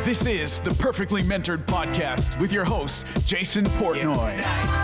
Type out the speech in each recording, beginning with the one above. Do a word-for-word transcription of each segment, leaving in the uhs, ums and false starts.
This is the Perfectly Mentored Podcast with your host, Jason Portnoy.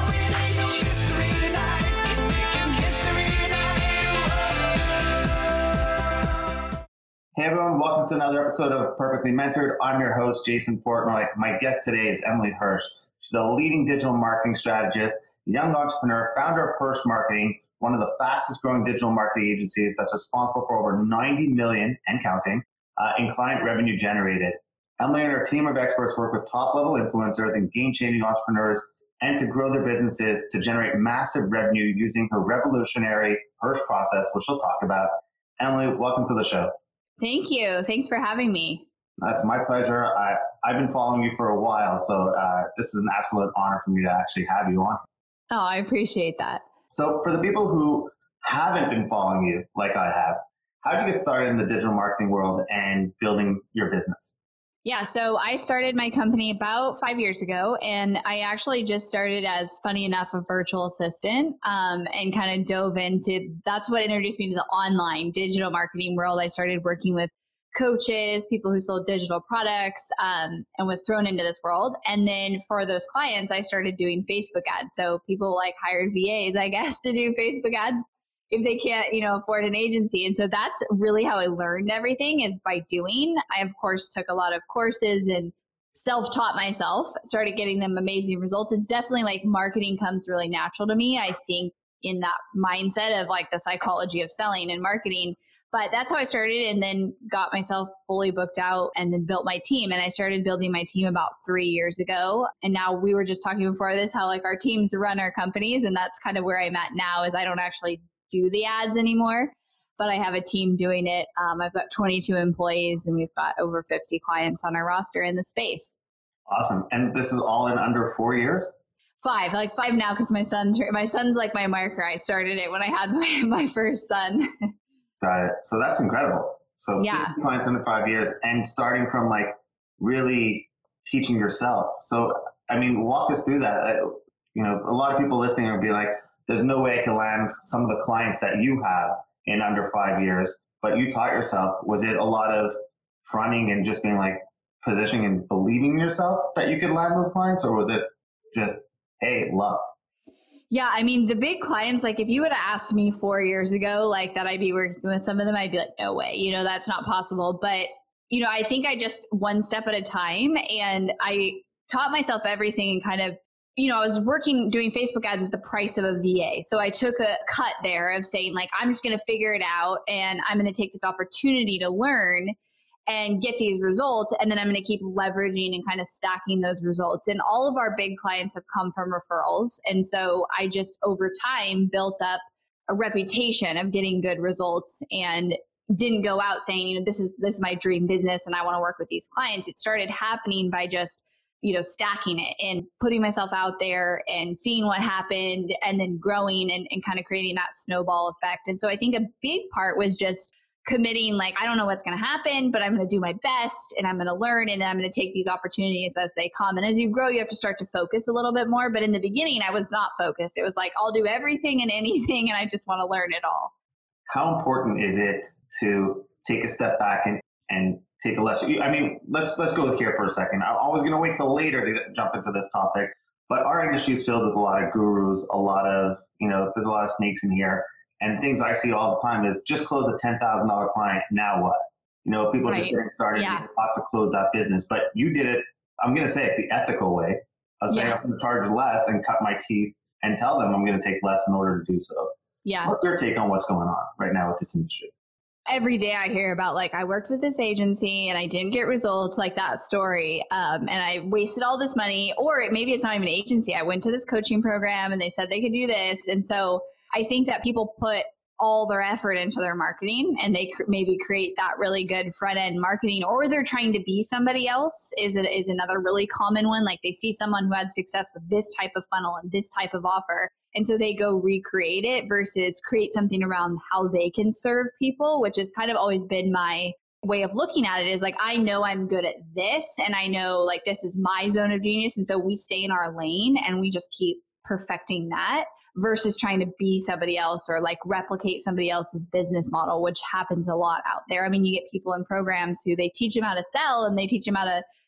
Hey everyone, welcome to another episode of Perfectly Mentored. I'm your host, Jason Portnoy. My guest today is Emily Hirsch. She's a leading digital marketing strategist, young entrepreneur, founder of Hirsch Marketing, one of the fastest growing digital marketing agencies that's responsible for over ninety million and counting uh, in client revenue generated. Emily and her team of experts work with top-level influencers and game-changing entrepreneurs and to grow their businesses to generate massive revenue using her revolutionary Hirsch process, which we'll talk about. Emily, welcome to the show. Thank you. Thanks for having me. That's my pleasure. I, I've been following you for a while, so uh, this is an absolute honor for me to actually have you on. Oh, I appreciate that. So for the people who haven't been following you like I have, how did you get started in the digital marketing world and building your business? Yeah, so I started my company about five years ago, and I actually just started as, funny enough, a virtual assistant um, and kind of dove into, that's what introduced me to the online digital marketing world. I started working with coaches, people who sold digital products, um, and was thrown into this world. And then for those clients, I started doing Facebook ads. So people like hired V As, I guess, to do Facebook ads if they can't, you know, afford an agency. And so that's really how I learned everything, is by doing. I, of course, took a lot of courses and self-taught myself, started getting them amazing results. It's definitely like marketing comes really natural to me. I think in that mindset of like the psychology of selling and marketing. But that's how I started, and then got myself fully booked out and then built my team. And I started building my team about three years ago. And now we were just talking before this, how like our teams run our companies. And that's kind of where I'm at now, is I don't actually do the ads anymore, but I have a team doing it. Um, I've got twenty-two employees and we've got over fifty clients on our roster in the space. Awesome. And this is all in under four years? Five, like five now, because my son's, my son's like my marker. I started it when I had my, my first son. Got it. So that's incredible. So yeah, fifty clients under five years and starting from like really teaching yourself. So, I mean, walk us through that. Uh, you know, a lot of people listening will be like, there's no way I can land some of the clients that you have in under five years, but you taught yourself. Was it a lot of fronting and just being like positioning and believing in yourself that you could land those clients? Or was it just, hey, luck? Yeah, I mean, the big clients, like if you would have asked me four years ago, like that I'd be working with some of them, I'd be like, no way, you know, that's not possible. But, you know, I think I just one step at a time, and I taught myself everything and kind of, you know, I was working, doing Facebook ads at the price of a V A. So I took a cut there of saying like, I'm just going to figure it out and I'm going to take this opportunity to learn and get these results. And then I'm going to keep leveraging and kind of stacking those results. And all of our big clients have come from referrals. And so I just over time built up a reputation of getting good results and didn't go out saying, you know, this is, this is my dream business and I want to work with these clients. It started happening by just, you know, stacking it and putting myself out there and seeing what happened and then growing and, and kind of creating that snowball effect. And so I think a big part was just committing, like, I don't know what's going to happen, but I'm going to do my best and I'm going to learn and I'm going to take these opportunities as they come. And as you grow, you have to start to focus a little bit more. But in the beginning, I was not focused. It was like, I'll do everything and anything and I just want to learn it all. How important is it to take a step back and, and take a lesson? I mean, let's let's go here for a second. I'm always going to wait till later to jump into this topic, but our industry is filled with a lot of gurus, a lot of, you know, there's a lot of snakes in here. And things I see all the time is just close a ten thousand dollars client. Now what? You know, people are right. just getting started yeah. and about to close that business. But you did it, I'm going to say it the ethical way of saying yeah. I'm going to charge less and cut my teeth and tell them I'm going to take less in order to do so. Yeah. What's your take on what's going on right now with this industry? Every day I hear about like, I worked with this agency and I didn't get results, like that story. Um, and I wasted all this money, or it, maybe it's not even an agency. I went to this coaching program and they said they could do this. And so I think that people put all their effort into their marketing and they cr- maybe create that really good front end marketing, or they're trying to be somebody else is, a, is another really common one. Like they see someone who had success with this type of funnel and this type of offer. And so they go recreate it versus create something around how they can serve people, which has kind of always been my way of looking at it, is like, I know I'm good at this and I know like this is my zone of genius. And so we stay in our lane and we just keep perfecting that versus trying to be somebody else or like replicate somebody else's business model, which happens a lot out there. I mean, you get people in programs who they teach them how to sell and they teach them how to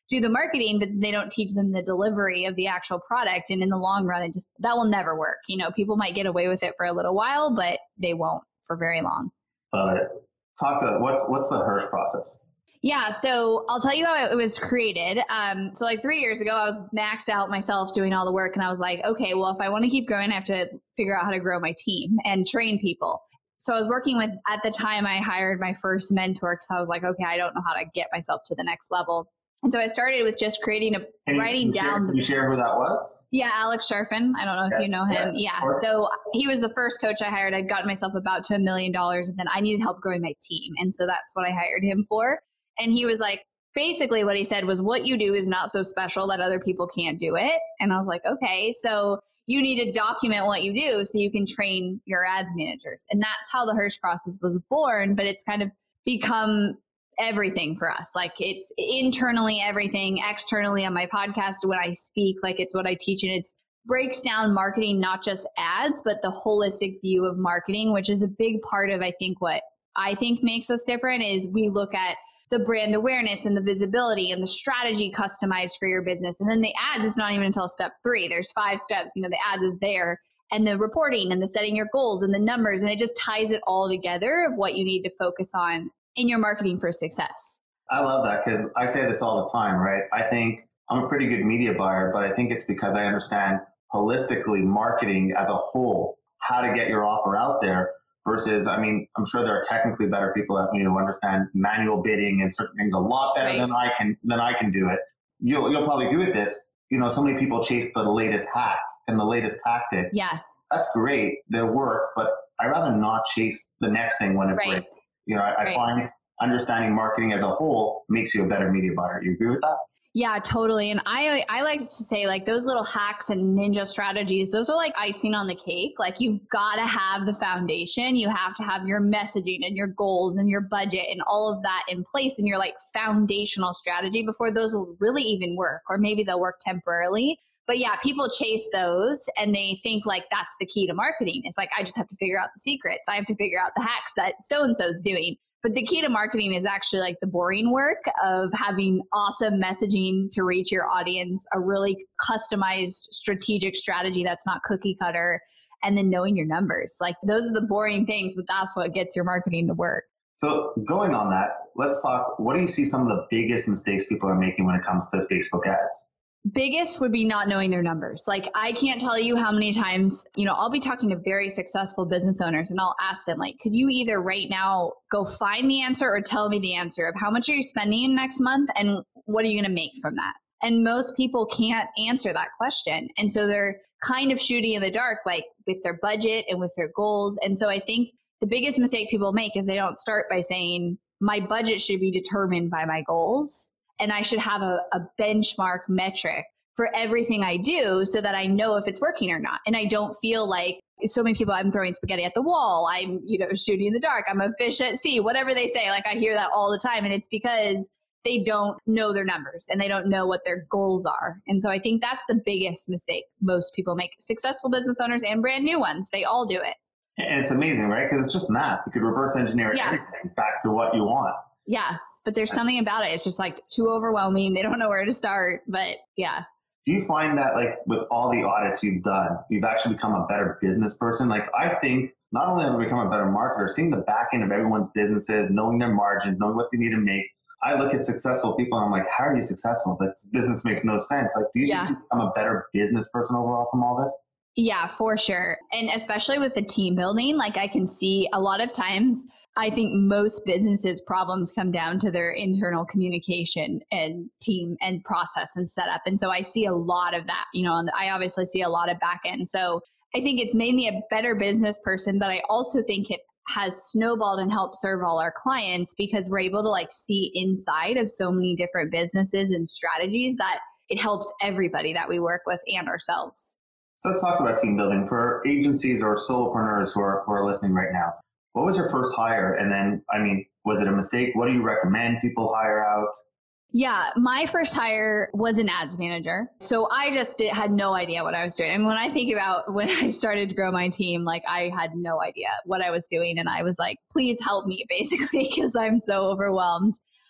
do the marketing, but they don't teach them the delivery of the actual product. And in the long run, it just, that will never work. You know, people might get away with it for a little while, but they won't for very long. Love it. Talk to what's what's the Hirsch process? Yeah, so I'll tell you how it was created. Um, so like three years ago, I was maxed out myself doing all the work, and I was like, okay, well, if I want to keep growing, I have to figure out how to grow my team and train people. So I was working with, at the time, I hired my first mentor because I was like, okay, I don't know how to get myself to the next level. And so I started with just creating a, Can writing you down. Share, the, can you share who that was? Yeah, Alex Sharfin. I don't know yeah, if you know him. Yeah. yeah. So he was the first coach I hired. I'd gotten myself about to a million dollars, and then I needed help growing my team. And so that's what I hired him for. And he was like, basically what he said was, what you do is not so special that other people can't do it. And I was like, okay, so you need to document what you do so you can train your ads managers. And that's how the Hirsch process was born, but it's kind of become everything for us. Like it's internally everything, externally on my podcast when I speak, like it's what I teach, and it's breaks down marketing, not just ads, but the holistic view of marketing, which is a big part of, I think, what I think makes us different is we look at the brand awareness and the visibility and the strategy customized for your business. And then the ads is not even until step three. There's five steps, you know, the ads is there, and the reporting and the setting your goals and the numbers. And it just ties it all together of what you need to focus on in your marketing for success. I love that because I say this all the time, right? I think I'm a pretty good media buyer, but I think it's because I understand holistically marketing as a whole, how to get your offer out there versus, I mean, I'm sure there are technically better people that, you know, understand manual bidding and certain things a lot better right. than I can, than I can do it. You'll, you'll probably agree with this. You know, so many people chase the latest hack and the latest tactic. Yeah. That's great. They work, but I'd rather not chase the next thing when it right. breaks. You know, I, right. I find understanding marketing as a whole makes you a better media buyer. You agree with that? Yeah, totally. And I I like to say like those little hacks and ninja strategies, those are like icing on the cake. Like you've got to have the foundation. You have to have your messaging and your goals and your budget and all of that in place in your like foundational strategy before those will really even work, or maybe they'll work temporarily. But yeah, people chase those and they think like that's the key to marketing. It's like, I just have to figure out the secrets. I have to figure out the hacks that so-and-so's doing. But the key to marketing is actually like the boring work of having awesome messaging to reach your audience, a really customized strategic strategy that's not cookie cutter, and then knowing your numbers. Like those are the boring things, but that's what gets your marketing to work. So going on that, let's talk, what do you see some of the biggest mistakes people are making when it comes to Facebook ads? Biggest would be not knowing their numbers. Like I can't tell you how many times, you know, I'll be talking to very successful business owners and I'll ask them like, could you either right now go find the answer or tell me the answer of how much are you spending next month and what are you going to make from that? And most people can't answer that question. And so they're kind of shooting in the dark, like with their budget and with their goals. And so I think the biggest mistake people make is they don't start by saying my budget should be determined by my goals. And I should have a, a benchmark metric for everything I do so that I know if it's working or not. And I don't feel like so many people, I'm throwing spaghetti at the wall. I'm, you know, shooting in the dark. I'm a fish at sea, whatever they say. Like I hear that all the time. And it's because they don't know their numbers and they don't know what their goals are. And so I think that's the biggest mistake most people make. Successful business owners and brand new ones, they all do it. And it's amazing, right? Because it's just math. You could reverse engineer yeah. everything back to what you want. Yeah. But there's something about it. It's just like too overwhelming. They don't know where to start. But yeah. Do you find that like with all the audits you've done, you've actually become a better business person? Like I think not only have I become a better marketer, seeing the back end of everyone's businesses, knowing their margins, knowing what they need to make. I look at successful people and I'm like, how are you successful? This business makes no sense. Like, do you yeah. think you become a better business person overall from all this? Yeah, for sure. And especially with the team building, like I can see a lot of times, I think most businesses' problems come down to their internal communication and team and process and setup. And so I see a lot of that, you know, and I obviously see a lot of back end. So I think it's made me a better business person, but I also think it has snowballed and helped serve all our clients because we're able to like see inside of so many different businesses and strategies that it helps everybody that we work with and ourselves. So let's talk about team building for agencies or solopreneurs who are, who are listening right now. What was your first hire? And then, I mean, was it a mistake? What do you recommend people hire out? Yeah, my first hire was an ads manager. So I just did, had no idea what I was doing. And when I think about when I started to grow my team, like I had no idea what I was doing. And I was like, please help me basically because I'm so overwhelmed.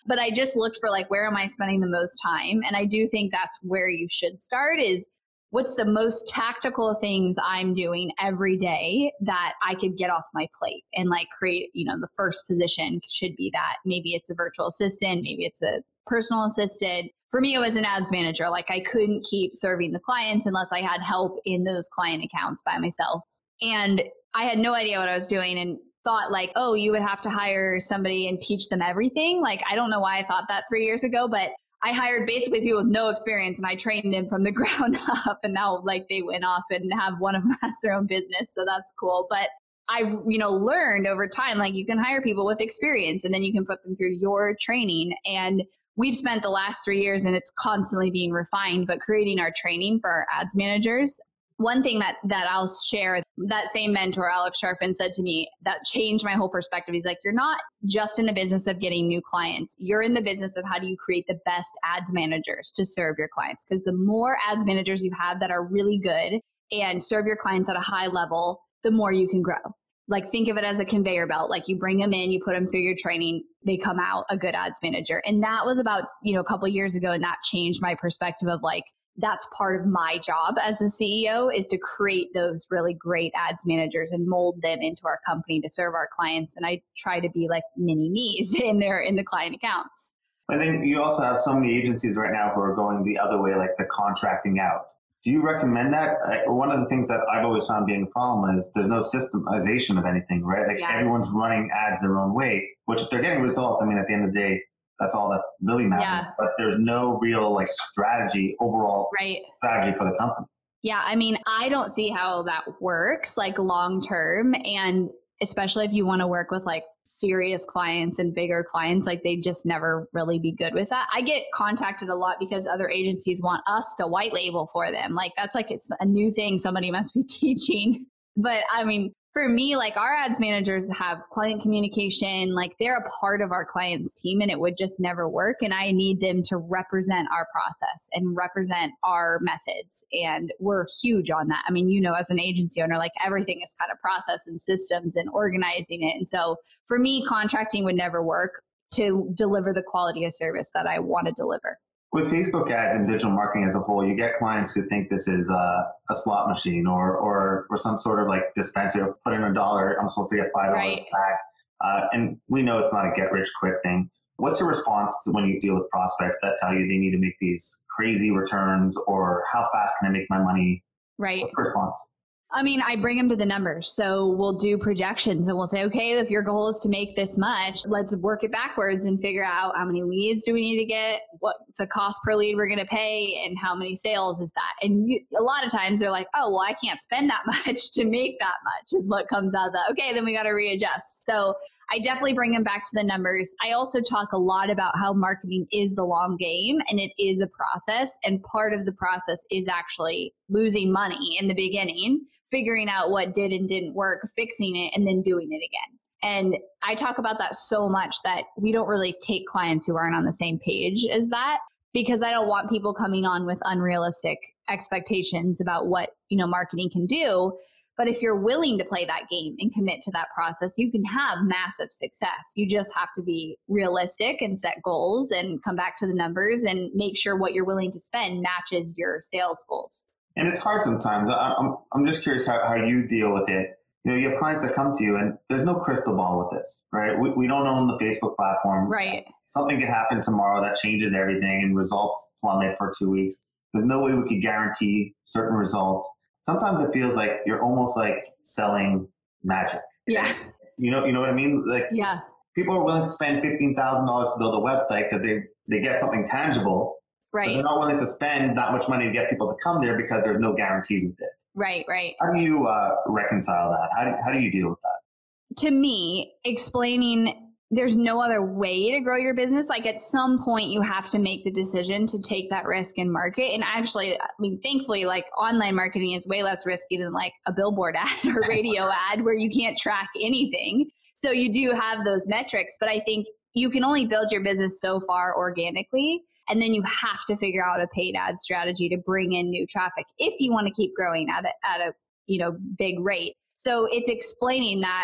But I just looked for like, where am I spending the most time? And I do think that's where you should start is what's the most tactical things I'm doing every day that I could get off my plate and like create, you know, the first position should be that. Maybe it's a virtual assistant, maybe it's a personal assistant. For me, it was an ads manager. Like I couldn't keep serving the clients unless I had help in those client accounts by myself. And I had no idea what I was doing and thought like, oh, you would have to hire somebody and teach them everything. Like, I don't know why I thought that three years ago, but I hired basically people with no experience and I trained them from the ground up. And now like they went off and have one of them has their own business. So that's cool. But I've, you know, learned over time, like you can hire people with experience and then you can put them through your training. And we've spent the last three years and it's constantly being refined, but creating our training for our ads managers. One thing that, that I'll share, that same mentor, Alex Sharfin, said to me that changed my whole perspective. He's like, you're not just in the business of getting new clients. You're in the business of how do you create the best ads managers to serve your clients? Because the more ads managers you have that are really good and serve your clients at a high level, the more you can grow. Like think of it as a conveyor belt. Like you bring them in, you put them through your training, they come out a good ads manager. And that was about, you know, a couple of years ago. And that changed my perspective of like, that's part of my job as a C E O is to create those really great ads managers and mold them into our company to serve our clients. And I try to be like mini me's in their, in the client accounts. I think you also have so many agencies right now who are going the other way, like the contracting out. Do you recommend that? I, one of the things that I've always found being a problem is there's no systemization of anything, right? Like yeah. Everyone's running ads their own way, which if they're getting results, I mean, at the end of the day, that's all that really matters. Yeah. But there's no real like strategy, overall right. strategy for the company. Yeah. I mean, I don't see how that works like long term. And especially if you want to work with like serious clients and bigger clients, like they just never really be good with that. I get contacted a lot because other agencies want us to white label for them. Like that's like it's a new thing somebody must be teaching. But I mean, for me, like our ads managers have client communication, like they're a part of our client's team and it would just never work. And I need them to represent our process and represent our methods. And we're huge on that. I mean, you know, as an agency owner, like everything is kind of process and systems and organizing it. And so for me, contracting would never work to deliver the quality of service that I want to deliver. With Facebook ads and digital marketing as a whole, you get clients who think this is a, a slot machine or, or or some sort of like dispenser. Put in a dollar, I'm supposed to get five dollars right. back. Uh, and we know it's not a get rich quick thing. What's your response to when you deal with prospects that tell you they need to make these crazy returns or how fast can I make my money? Right. What's your response? I mean, I bring them to the numbers. So we'll do projections and we'll say, okay, if your goal is to make this much, let's work it backwards and figure out how many leads do we need to get, what's the cost per lead we're going to pay, and how many sales is that? And you, a lot of times they're like, oh, well, I can't spend that much to make that much is what comes out of that. Okay, then we got to readjust. So I definitely bring them back to the numbers. I also talk a lot about how marketing is the long game and it is a process. And part of the process is actually losing money in the beginning, figuring out what did and didn't work, fixing it, and then doing it again. And I talk about that so much that we don't really take clients who aren't on the same page as that, because I don't want people coming on with unrealistic expectations about what, you know, marketing can do. But if you're willing to play that game and commit to that process, you can have massive success. You just have to be realistic and set goals and come back to the numbers and make sure what you're willing to spend matches your sales goals. And it's hard sometimes. I'm I'm just curious how, how you deal with it. You know, you have clients that come to you and there's no crystal ball with this, right? We, we don't own the Facebook platform. Right. Something could happen tomorrow that changes everything and results plummet for two weeks. There's no way we could guarantee certain results. Sometimes it feels like you're almost like selling magic. Yeah. You know, you know what I mean? Like yeah. People are willing to spend fifteen thousand dollars to build a website because they, they get something tangible. Right. But they're not willing to spend that much money to get people to come there because there's no guarantees with it. Right, right. How do you uh, reconcile that? How do, how do you deal with that? To me, explaining there's no other way to grow your business. Like at some point you have to make the decision to take that risk and market. And actually, I mean, thankfully, like online marketing is way less risky than like a billboard ad or radio ad where you can't track anything. So you do have those metrics, but I think you can only build your business so far organically. And then you have to figure out a paid ad strategy to bring in new traffic if you want to keep growing at a, at a, you know, big rate. So it's explaining that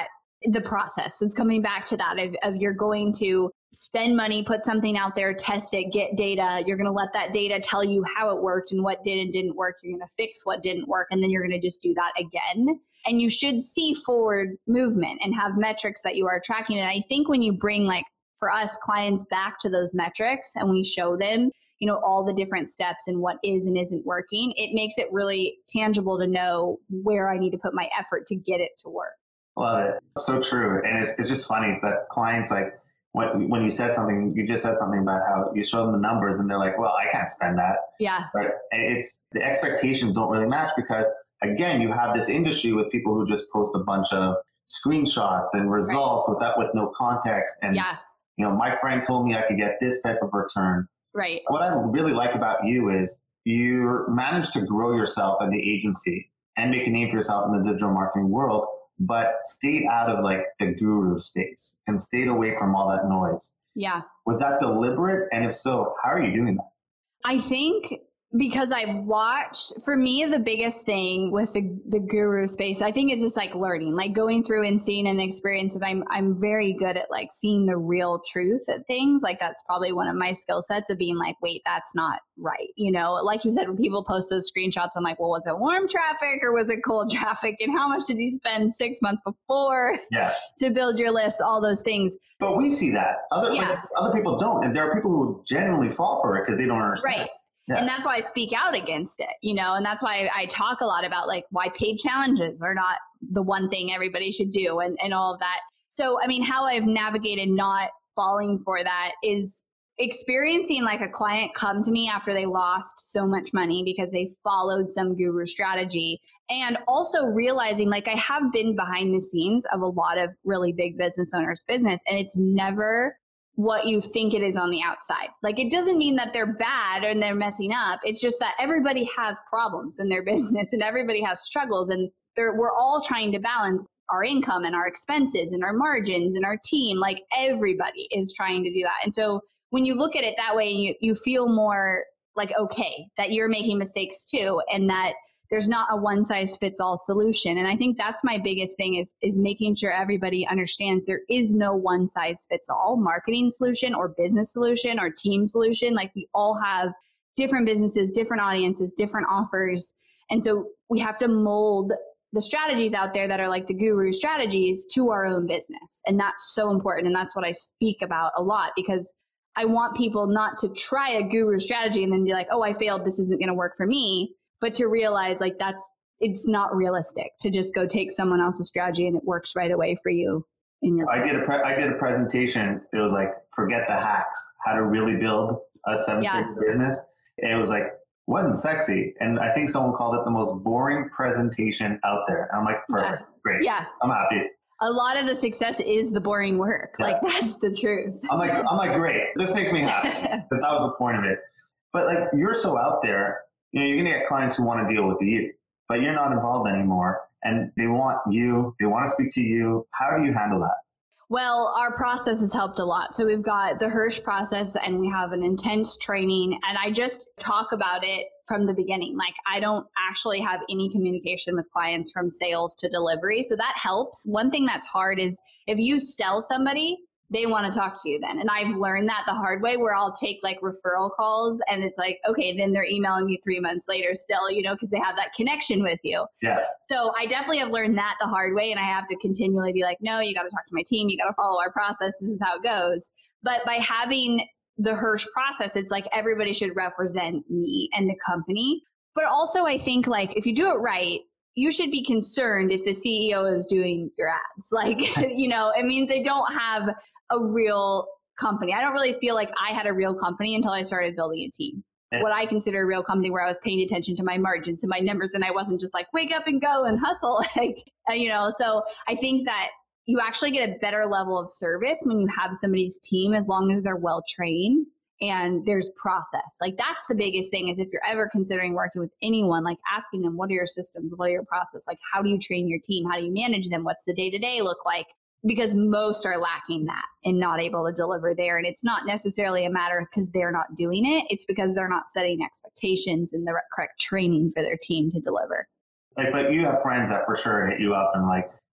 the process. It's coming back to that of, of you're going to spend money, put something out there, test it, get data. You're going to let that data tell you how it worked and what did and didn't work. You're going to fix what didn't work, and then you're going to just do that again. And you should see forward movement and have metrics that you are tracking. And I think when you bring, like, for us, clients back to those metrics and we show them, you know, all the different steps and what is and isn't working, it makes it really tangible to know where I need to put my effort to get it to work. Love it. So true. And it, it's just funny that clients, like, when, when you said something, you just said something about how you show them the numbers and they're like, well, I can't spend that. Yeah. But it's the expectations don't really match because, again, you have this industry with people who just post a bunch of screenshots and results right. with that, with no context. And, yeah. you know, my friend told me I could get this type of return. Right. What I really like about you is you managed to grow yourself in the agency and make a name for yourself in the digital marketing world, but stayed out of, like, the guru space and stayed away from all that noise. Yeah. Was that deliberate? And if so, how are you doing that? I think because I've watched, for me, the biggest thing with the, the guru space, I think it's just like learning, like going through and seeing an experience. And I'm, I'm very good at, like, seeing the real truth at things. Like, that's probably one of my skill sets of being like, wait, that's not right. You know, like you said, when people post those screenshots, I'm like, well, was it warm traffic or was it cold traffic? And how much did you spend six months before yeah. to build your list? All those things. But we see that. Other, yeah. like, other people don't. And there are people who genuinely fall for it because they don't understand. Right. Yeah. And that's why I speak out against it, you know, and that's why I talk a lot about, like, why paid challenges are not the one thing everybody should do and, and all of that. So, I mean, how I've navigated not falling for that is experiencing, like, a client come to me after they lost so much money because they followed some guru strategy, and also realizing, like, I have been behind the scenes of a lot of really big business owners' business, and it's never what you think it is on the outside. Like, it doesn't mean that they're bad and they're messing up. It's just that everybody has problems in their business and everybody has struggles, and they're, we're all trying to balance our income and our expenses and our margins and our team. Like, everybody is trying to do that. And so when you look at it that way, you, you feel more like, okay, that you're making mistakes too, and that there's not a one size fits all solution. And I think that's my biggest thing is, is making sure everybody understands there is no one size fits all marketing solution or business solution or team solution. Like, we all have different businesses, different audiences, different offers. And so we have to mold the strategies out there that are like the guru strategies to our own business. And that's so important. And that's what I speak about a lot, because I want people not to try a guru strategy and then be like, oh, I failed, this isn't going to work for me. But to realize, like, that's, it's not realistic to just go take someone else's strategy and it works right away for you in your. I did a pre- I did a presentation. It was like, forget the hacks, how to really build a seven figure yeah. business. And it was like, wasn't sexy. And I think someone called it the most boring presentation out there. And I'm like, perfect, yeah. great. Yeah. I'm happy. A lot of the success is the boring work. Yeah. Like, that's the truth. I'm like, I'm like, great. This makes me happy. That that was the point of it. But, like, you're so out there. You know, you're going to get clients who want to deal with you, but you're not involved anymore, and they want you, they want to speak to you. How do you handle that? Well, our process has helped a lot. So we've got the Hirsch process, and we have an intense training, and I just talk about it from the beginning. Like, I don't actually have any communication with clients from sales to delivery. So that helps. One thing that's hard is if you sell somebody, they want to talk to you then. And I've learned that the hard way, where I'll take, like, referral calls, and it's like, okay, then they're emailing me three months later still, you know, because they have that connection with you. Yeah. So I definitely have learned that the hard way. And I have to continually be like, no, you got to talk to my team. You got to follow our process. This is how it goes. But by having the Hirsch process, it's like everybody should represent me and the company. But also, I think, like, if you do it right, you should be concerned if the C E O is doing your ads. Like, you know, it means they don't have a real company. I don't really feel like I had a real company until I started building a team. Yeah. What I consider a real company, where I was paying attention to my margins and my numbers, and I wasn't just like, wake up and go and hustle. Like, you know, so I think that you actually get a better level of service when you have somebody's team, as long as they're well trained and there's process. Like, that's the biggest thing, is if you're ever considering working with anyone, like, asking them, what are your systems? What are your process? Like, how do you train your team? How do you manage them? What's the day-to-day look like? Because most are lacking that and not able to deliver there. And it's not necessarily a matter of because they're not doing it. It's because they're not setting expectations and the correct training for their team to deliver. Like, but you have friends that for sure hit you up and like,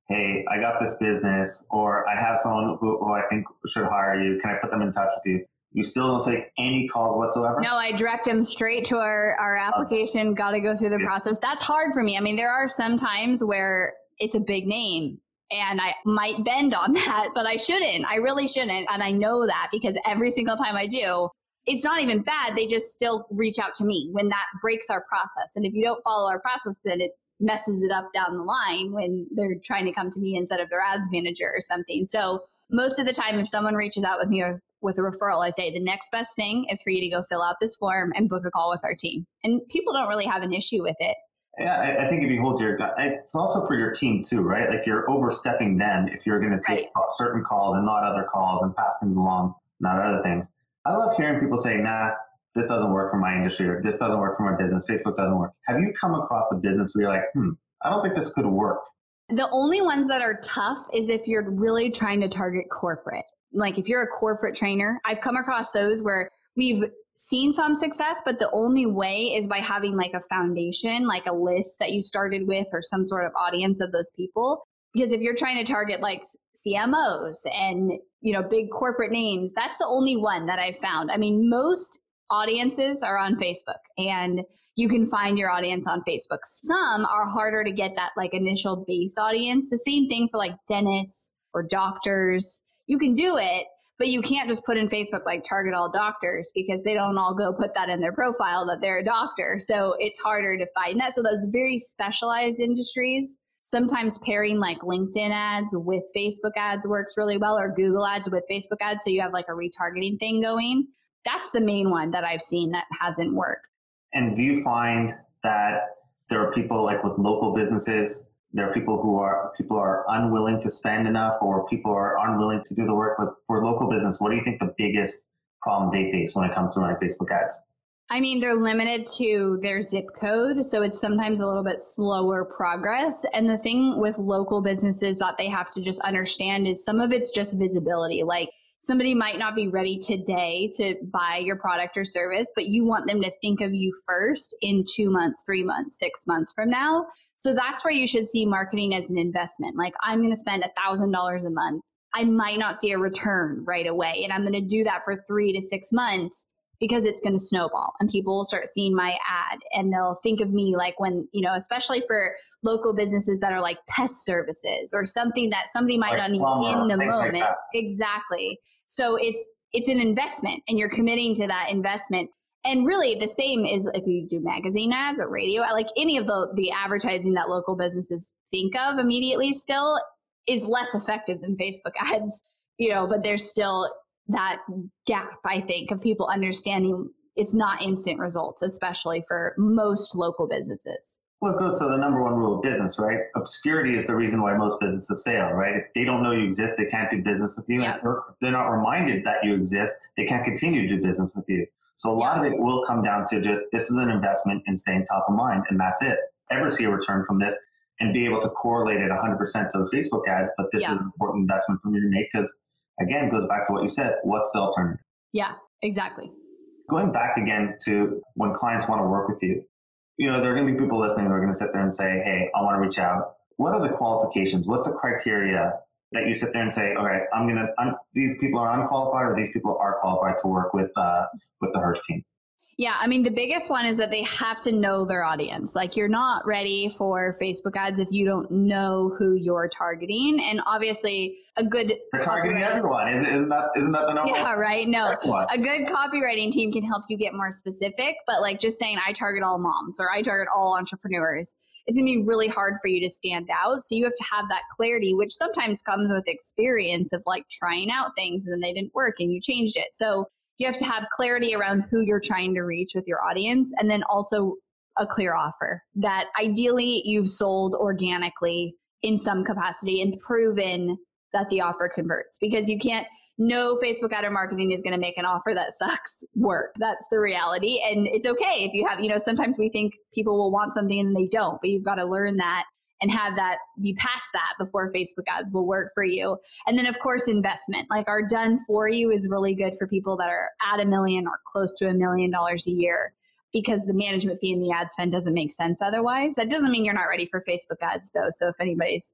hey, I got this business, or I have someone who, who I think should hire you. Can I put them in touch with you? You still don't take any calls whatsoever? No, I direct them straight to our, our application. Got to go through the yeah. process. That's hard for me. I mean, there are some times where it's a big name and I might bend on that, but I shouldn't. I really shouldn't. And I know that because every single time I do, it's not even bad. They just still reach out to me when that breaks our process. And if you don't follow our process, then it messes it up down the line when they're trying to come to me instead of their ads manager or something. So most of the time, if someone reaches out with me or with a referral, I say the next best thing is for you to go fill out this form and book a call with our team. And people don't really have an issue with it. Yeah, I, I think if you hold your, it's also for your team too, right? Like you're overstepping them if you're going to take right. certain calls and not other calls and pass things along, not other things. I love hearing people say, nah, this doesn't work for my industry or this doesn't work for my business. Facebook doesn't work. Have you come across a business where you're like, hmm, I don't think this could work? The only ones that are tough is if you're really trying to target corporate. Like if you're a corporate trainer, I've come across those where we've seen some success, but the only way is by having like a foundation, like a list that you started with or some sort of audience of those people. Because if you're trying to target like C M Os and, you know, big corporate names, that's the only one that I've found. I mean, most audiences are on Facebook and you can find your audience on Facebook. Some are harder to get that like initial base audience. The same thing for like dentists or doctors. You can do it, but you can't just put in Facebook like target all doctors because they don't all go put that in their profile that they're a doctor. So it's harder to find that. So those very specialized industries, sometimes pairing like LinkedIn ads with Facebook ads works really well, or Google ads with Facebook ads. So you have like a retargeting thing going. That's the main one that I've seen that hasn't worked. And do you find that there are people like with local businesses, there are people who are people are unwilling to spend enough, or people are unwilling to do the work? Like for local business, what do you think the biggest problem they face when it comes to running Facebook ads? I mean, they're limited to their zip code, so it's sometimes a little bit slower progress. And the thing with local businesses that they have to just understand is some of it's just visibility. Like somebody might not be ready today to buy your product or service, but you want them to think of you first in two months, three months, six months from now. So that's where you should see marketing as an investment. Like I'm going to spend one thousand dollars a month. I might not see a return right away, and I'm going to do that for three to six months. Because it's going to snowball and people will start seeing my ad and they'll think of me like when, you know, especially for local businesses that are like pest services or something that somebody might like not need in the moment. Like exactly. So it's, it's an investment and you're committing to that investment. And really the same is if you do magazine ads or radio, like any of the, the advertising that local businesses think of immediately still is less effective than Facebook ads, you know, but there's still that gap, I think, of people understanding it's not instant results, especially for most local businesses. Well, it goes to the number one rule of business, right? Obscurity is the reason why most businesses fail, right? If they don't know you exist, they can't do business with you. Yep. And if they're not reminded that you exist, they can't continue to do business with you. So a lot yep. of it will come down to just, this is an investment in staying top of mind, and that's it. Ever see a return from this and be able to correlate it one hundred percent to the Facebook ads, but this yep. is an important investment for me to make because again, it goes back to what you said. What's the alternative? Yeah, exactly. Going back again to when clients want to work with you, you know, there are going to be people listening who are going to sit there and say, hey, I want to reach out. What are the qualifications? What's the criteria that you sit there and say, okay, I'm going to, I'm, these people are unqualified or these people are qualified to work with, uh, with the Hirsch team? Yeah, I mean, the biggest one is that they have to know their audience. Like you're not ready for Facebook ads if you don't know who you're targeting. And obviously a good They're targeting everyone. Is, isn't that, isn't that the number? Yeah, right. No, everyone. A good copywriting team can help you get more specific, but like just saying I target all moms or I target all entrepreneurs, it's gonna be really hard for you to stand out. So you have to have that clarity, which sometimes comes with experience of like trying out things and then they didn't work and you changed it. So you have to have clarity around who you're trying to reach with your audience, and then also a clear offer that ideally you've sold organically in some capacity and proven that the offer converts, because you can't, no Facebook ad or marketing is going to make an offer that sucks work. That's the reality. And it's okay if you have, you know, sometimes we think people will want something and they don't, but you've got to learn that and have that be past that before Facebook ads will work for you. And then of course, investment, like our done for you is really good for people that are at a million or close to a million dollars a year, because the management fee and the ad spend doesn't make sense otherwise. That doesn't mean you're not ready for Facebook ads though. So if anybody's,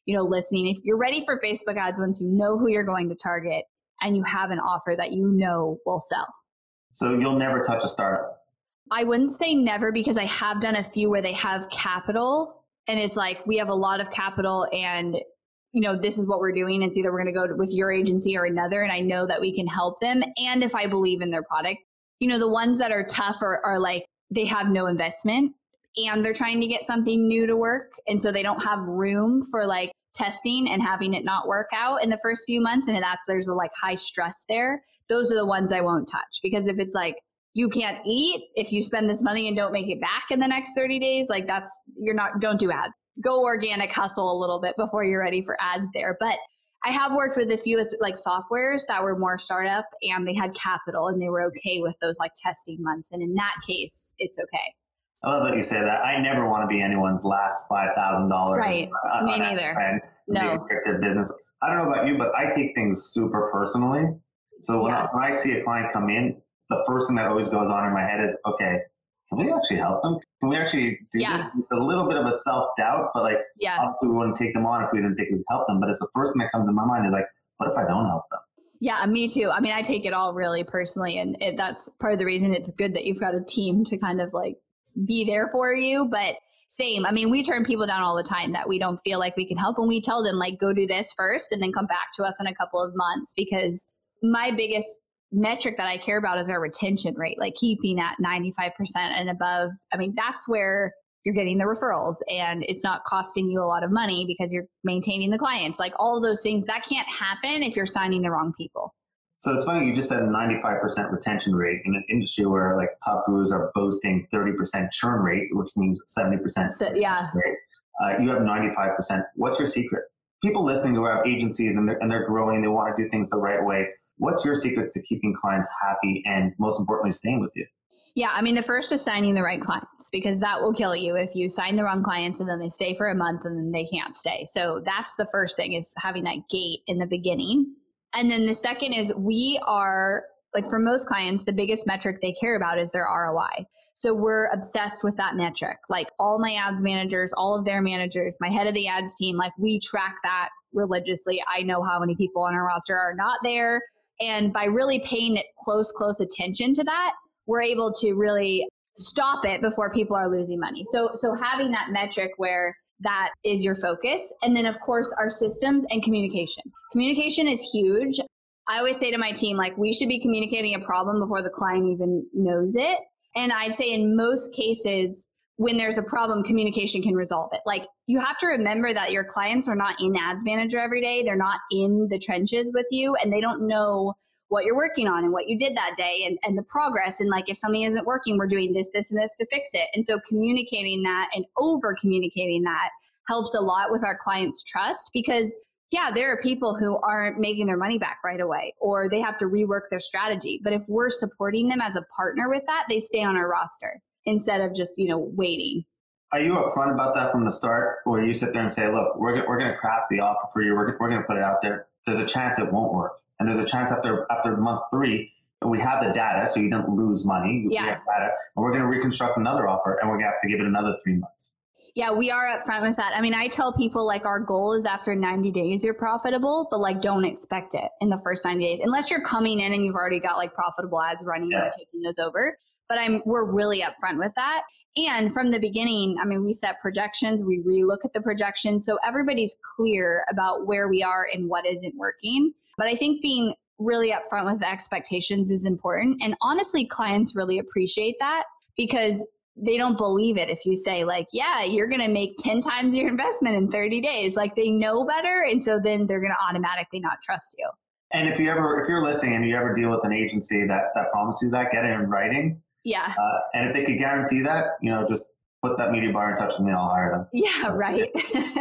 you know, listening. If you're ready for Facebook ads, once you know who you're going to target and you have an offer that you know will sell. So you'll never touch a startup? I wouldn't say never, because I have done a few where they have capital and it's like, we have a lot of capital and, you know, this is what we're doing. It's either we're going to go with your agency or another. And I know that we can help them. And if I believe in their product, you know, the ones that are tough are, are like, they have no investment and they're trying to get something new to work. And so they don't have room for like testing and having it not work out in the first few months. And that's, there's a like high stress there. Those are the ones I won't touch, because if it's like, you can't eat if you spend this money and don't make it back in the next thirty days, like that's, you're not, don't do ads. Go organic, hustle a little bit before you're ready for ads there. But I have worked with a few like softwares that were more startup and they had capital and they were okay with those like testing months. And in that case, it's okay. I love that you say that. I never want to be anyone's last five thousand dollars. Right. On, Me on neither. And No. business. I don't know about you, but I take things super personally. So when, Yeah. I, when I see a client come in, the first thing that always goes on in my head is, okay, can we actually help them? Can we actually do Yeah. this? It's a little bit of a self-doubt, but like, Yeah. obviously we wouldn't take them on if we didn't think we'd help them. But it's the first thing that comes in my mind is like, what if I don't help them? Yeah, me too. I mean, I take it all really personally. And it, that's part of the reason it's good that you've got a team to kind of like be there for you. But same, I mean, we turn people down all the time that we don't feel like we can help. And we tell them like, go do this first and then come back to us in a couple of months, because my biggest metric that I care about is our retention rate, like keeping at ninety-five percent and above. I mean, that's where you're getting the referrals and it's not costing you a lot of money because you're maintaining the clients. Like all of those things that can't happen if you're signing the wrong people. So it's funny, you just said a ninety-five percent retention rate in an industry where like the top gurus are boasting thirty percent churn rate, which means seventy percent. So, yeah. Rate. Uh, you have ninety-five percent. What's your secret? People listening who have agencies and they're, and they're growing, they want to do things the right way. What's your secret to keeping clients happy and most importantly, staying with you? Yeah, I mean, the first is signing the right clients, because that will kill you if you sign the wrong clients and then they stay for a month and then they can't stay. So that's the first thing, is having that gate in the beginning. And then the second is, we are, like for most clients, the biggest metric they care about is their R O I. So we're obsessed with that metric. Like all my ads managers, all of their managers, my head of the ads team, like we track that religiously. I know how many people on our roster are not there. And by really paying close, close attention to that, we're able to really stop it before people are losing money. So, so having that metric where that is your focus. And then of course, our systems and communication. Communication is huge. I always say to my team, like, we should be communicating a problem before the client even knows it. And I'd say in most cases, when there's a problem, communication can resolve it. Like, you have to remember that your clients are not in Ads Manager every day. They're not in the trenches with you, and they don't know what you're working on and what you did that day and, and the progress. And like, if something isn't working, we're doing this, this, and this to fix it. And so communicating that and over communicating that helps a lot with our clients' trust, because yeah, there are people who aren't making their money back right away, or they have to rework their strategy. But if we're supporting them as a partner with that, they stay on our roster instead of just, you know, waiting. Are you upfront about that from the start, or you sit there and say, look, we're, we're going to craft the offer for you. We're, we're going to put it out there. There's a chance it won't work. And there's a chance after after month three, we have the data, so you don't lose money. Yeah. We have data, and we're going to reconstruct another offer, and we're going to have to give it another three months. Yeah, we are upfront with that. I mean, I tell people like our goal is after ninety days, you're profitable, but like don't expect it in the first ninety days, unless you're coming in and you've already got like profitable ads running Yeah. and you're taking those over. But I'm, we're really upfront with that. And from the beginning, I mean, we set projections, we relook at the projections. So everybody's clear about where we are and what isn't working. But I think being really upfront with the expectations is important. And honestly, clients really appreciate that, because they don't believe it if you say like, yeah, you're going to make ten times your investment in thirty days. Like, they know better. And so then they're going to automatically not trust you. And if you ever, if you're listening and you ever deal with an agency that, that promises you that, get it in writing. Yeah. Uh, and if they could guarantee that, you know, just put that media buyer in touch with me. I'll hire them. Yeah, right.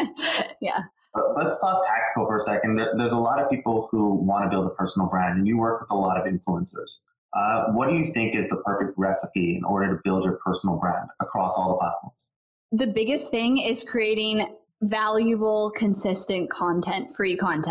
Yeah. But let's talk tactical for a second. There, there's a lot of people who want to build a personal brand, and you work with a lot of influencers. Uh, what do you think is the perfect recipe in order to build your personal brand across all the platforms? The biggest thing is creating valuable, consistent content, free content.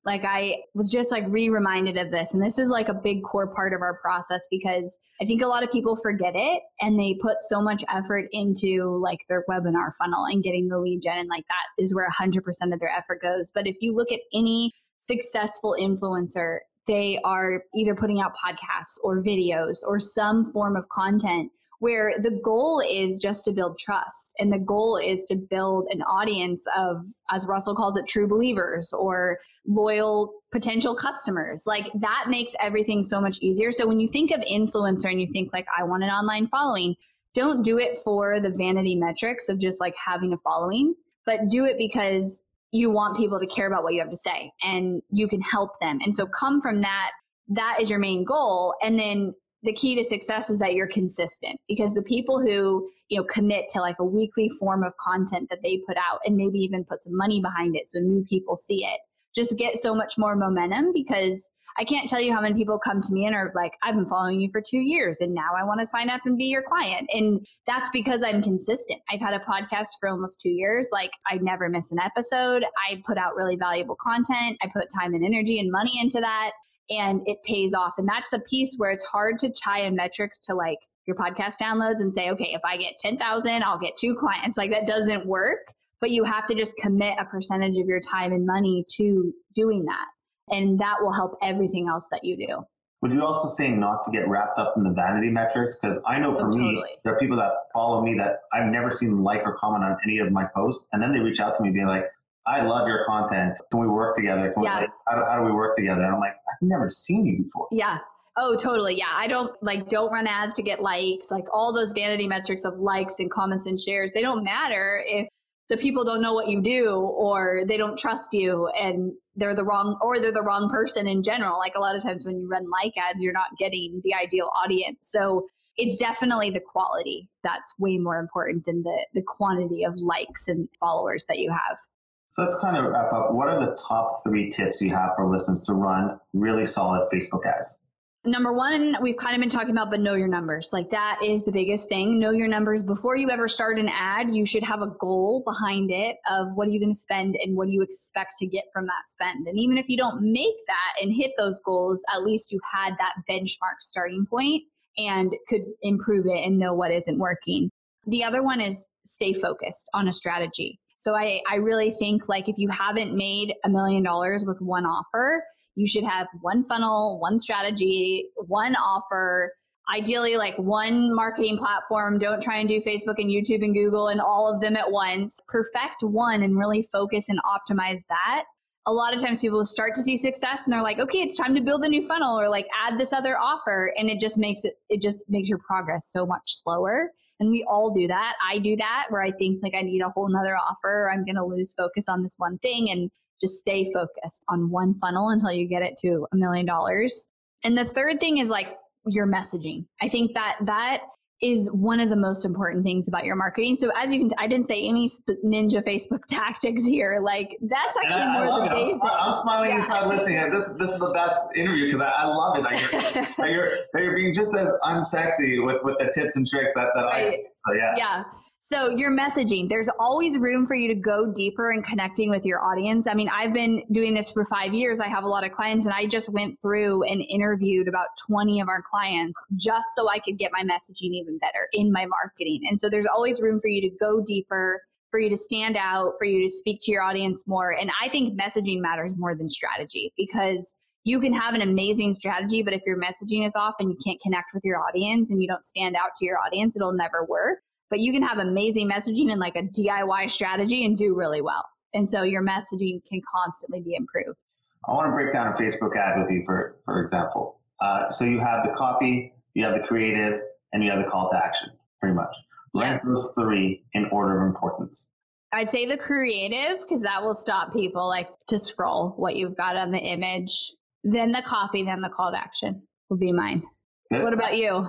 Like I was just like re-reminded of this. And this is like a big core part of our process because I think a lot of people forget it and they put so much effort into like their webinar funnel and getting the lead gen. And like that is where one hundred percent of their effort goes. But if you look at any successful influencer, they are either putting out podcasts or videos or some form of content where the goal is just to build trust. And the goal is to build an audience of, as Russell calls it, true believers or loyal potential customers. Like that makes everything so much easier. So when you think of influencer and you think like, I want an online following, don't do it for the vanity metrics of just like having a following, but do it because you want people to care about what you have to say and you can help them. And so come from that, that is your main goal. And then the key to success is that you're consistent, because the people who, you know, commit to like a weekly form of content that they put out and maybe even put some money behind it so new people see it, just get so much more momentum. Because I can't tell you how many people come to me and are like, I've been following you for two years and now I want to sign up and be your client. And that's because I'm consistent. I've had a podcast for almost two years. Like I never miss an episode. I put out really valuable content. I put time and energy and money into that. And it pays off. And that's a piece where it's hard to tie in metrics to like your podcast downloads and say, okay, if I get ten thousand, I'll get two clients. Like that doesn't work, but you have to just commit a percentage of your time and money to doing that. And that will help everything else that you do. Would you also say not to get wrapped up in the vanity metrics? Because I know for oh, me, totally. there are people that follow me that I've never seen like or comment on any of my posts. And then they reach out to me being like, I love your content. Can we work together? Can yeah. we, like, how, do, how do we work together? And I'm like, I've never seen you before. Yeah. Oh, totally. Yeah. I don't like, don't run ads to get likes. Like all those vanity metrics of likes and comments and shares, they don't matter if the people don't know what you do or they don't trust you and they're the wrong, or they're the wrong person in general. Like a lot of times when you run like ads, you're not getting the ideal audience. So it's definitely the quality that's way more important than the, the quantity of likes and followers that you have. So let's kind of wrap up. What are the top three tips you have for listeners to run really solid Facebook ads? Number one, we've kind of been talking about, but know your numbers. Like that is the biggest thing. Know your numbers. Before you ever start an ad, you should have a goal behind it of what are you going to spend and what do you expect to get from that spend. And even if you don't make that and hit those goals, at least you had that benchmark starting point and could improve it and know what isn't working. The other one is stay focused on a strategy. So I, I really think like if you haven't made a million dollars with one offer, you should have one funnel, one strategy, one offer, ideally like one marketing platform. Don't try and do Facebook and YouTube and Google and all of them at once. Perfect one and really focus and optimize that. A lot of times people start to see success and they're like, okay, it's time to build a new funnel or like add this other offer. And it just makes it, it just makes your progress so much slower. And we all do that. I do that where I think like I need a whole nother offer. I'm going to lose focus on this one thing and just stay focused on one funnel until you get it to a million dollars. And the third thing is like your messaging. I think that that is one of the most important things about your marketing. So as you can, I didn't say any ninja Facebook tactics here. Like that's actually I, more I the basic. I'm, I'm smiling yeah. inside listening. This this is the best interview because I, I love it. Like you're, that you're, that you're being just as unsexy with, with the tips and tricks that, that right. I. So yeah. Yeah. So your messaging, there's always room for you to go deeper in connecting with your audience. I mean, I've been doing this for five years. I have a lot of clients and I just went through and interviewed about twenty of our clients just so I could get my messaging even better in my marketing. And so there's always room for you to go deeper, for you to stand out, for you to speak to your audience more. And I think messaging matters more than strategy because you can have an amazing strategy, but if your messaging is off and you can't connect with your audience and you don't stand out to your audience, it'll never work. But you can have amazing messaging and like a D I Y strategy and do really well. And so your messaging can constantly be improved. I want to break down a Facebook ad with you, for, for example. Uh, so you have the copy, you have the creative, and you have the call to action, pretty much. Rank yeah. those three in order of importance. I'd say the creative, because that will stop people like to scroll what you've got on the image. Then the copy, then the call to action would be mine. Good. What about you?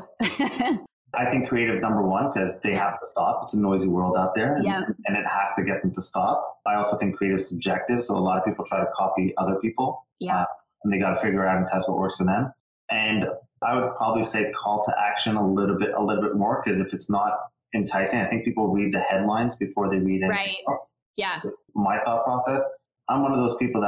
I think creative number one, because they have to stop. It's a noisy world out there and, yeah. and it has to get them to stop. I also think creative is subjective. So a lot of people try to copy other people yeah. uh, and they got to figure out and test what works for them. And I would probably say call to action a little bit, a little bit more, because if it's not enticing, I think people read the headlines before they read anything right. else. Yeah. My thought process, I'm one of those people that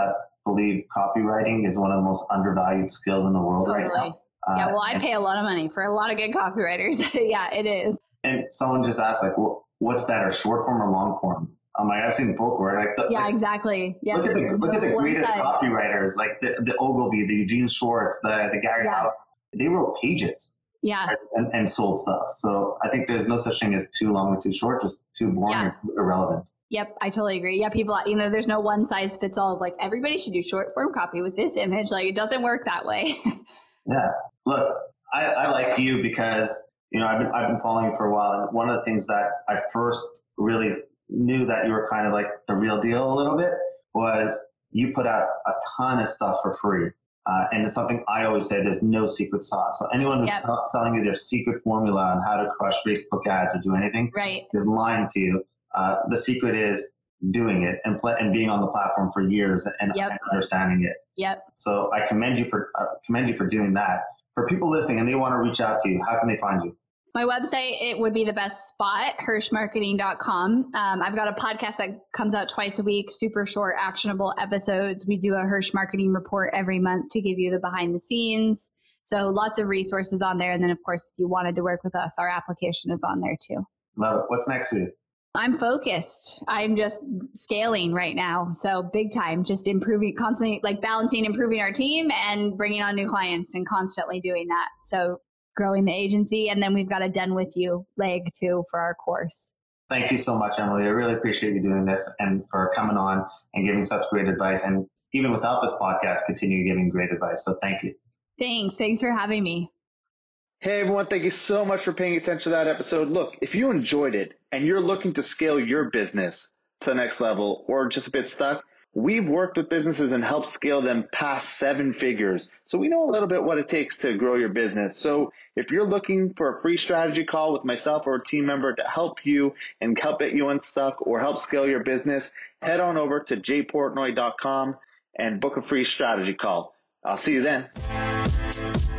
believe copywriting is one of the most undervalued skills in the world totally. right now. Uh, yeah, well, I pay a lot of money for a lot of good copywriters. Yeah, it is. And someone just asked, like, well, what's better, short form or long form? I'm like, I've seen both work. Like, the, yeah, like, exactly. Yeah, look at the look at the greatest side. copywriters, like the, the Ogilvy, the Eugene Schwartz, the the Gary. Yeah. They wrote pages. Yeah. And, and sold stuff. So I think there's no such thing as too long or too short, just too boring Yeah. or irrelevant. Yep, I totally agree. Yeah, people, you know, there's no one size fits all of like everybody should do short form copy with this image. Like it doesn't work that way. Yeah. Look, I, I like you because, you know, I've been, I've been following you for a while. And one of the things that I first really knew that you were kind of like the real deal a little bit was you put out a ton of stuff for free. Uh, and it's something I always say, there's no secret sauce. So anyone who's Yep. sell- selling you their secret formula on how to crush Facebook ads or do anything Right. is lying to you. Uh, the secret is doing it and play, and being on the platform for years and, Yep. and understanding it. Yep. So I commend you for uh, commend you for doing that. For people listening and they want to reach out to you, how can they find you? My website, it would be the best spot, hirsch marketing dot com. Um, I've got a podcast that comes out twice a week, super short, actionable episodes. We do a Hirsch Marketing report every month to give you the behind the scenes. So lots of resources on there. And then, of course, if you wanted to work with us, our application is on there too. Love it. What's next for you? I'm focused. I'm just scaling right now. So big time, just improving, constantly like balancing, improving our team and bringing on new clients and constantly doing that. So growing the agency. And then we've got a Done With You leg too for our course. Thank you so much, Emily. I really appreciate you doing this and for coming on and giving such great advice. And even without this podcast, continue giving great advice. So thank you. Thanks. Thanks for having me. Hey everyone, thank you so much for paying attention to that episode. Look, if you enjoyed it and you're looking to scale your business to the next level or just a bit stuck, we've worked with businesses and helped scale them past seven figures. So we know a little bit what it takes to grow your business. So if you're looking for a free strategy call with myself or a team member to help you and help get you unstuck or help scale your business, head on over to j portnoy dot com and book a free strategy call. I'll see you then.